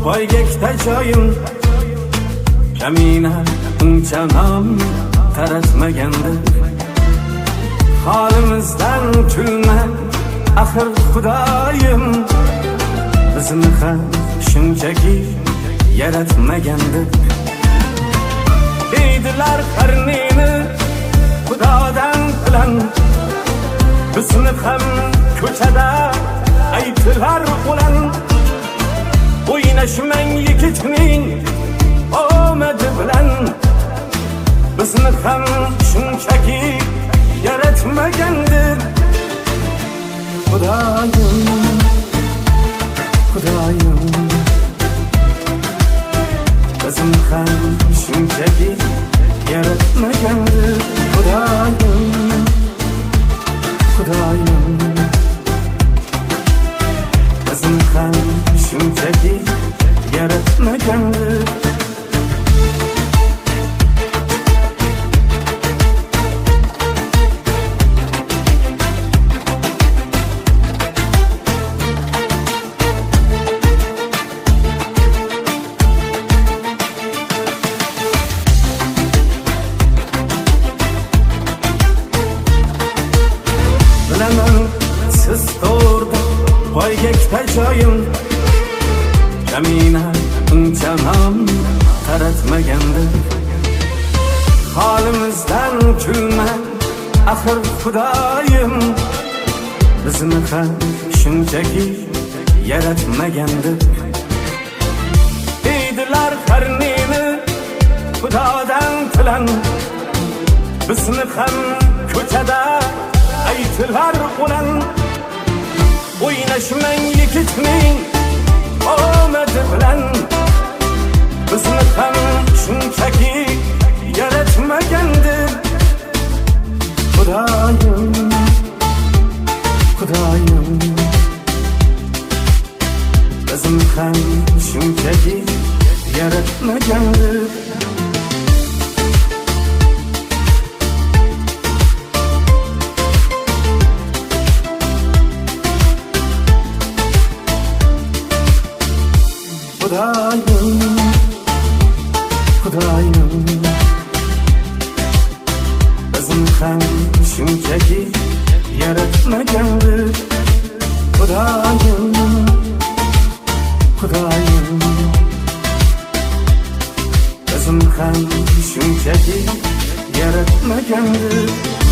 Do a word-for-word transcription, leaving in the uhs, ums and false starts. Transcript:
poygakda joyim kamina uncha nom taratmagandi. Holimizdan kulma axir Xudoyim, bizni ham shunchaki yaratmagandi. Deydilar qarnini Xudodan bilan, bizni ham ko'chada aytilar ulan. O'ynashmang yigitning omadi bilan, bizni ham shunchaki yaratmagandi. Xudoyim, Xudoyim, bizni ham shunchaki yaratmagandi. Xudoyim, Xudoyim, bizni ham shunchaki yaratmagandi. Bilaman siz to'rda poygakda joyim kamina uncha nom taratmagandi. Holimizdan kulma axir Xudoyim, bizni ham shunchaki yaratmagandi. Deydilar qarnini Xudodan tilan, bizni ham ko'chada aytilar ulan. O'ynashmang yigitning omadi bilan, bizni ham shunchaki yaratmagandi. Xudoyim, Xudoyim, bizni ham shunchaki yaratmagandi. Xudoyim, Xudoyim, bizni ham shunchaki yaratmagandi. Xudoyim, Xudoyim, bizni ham shunchaki yaratmagandi.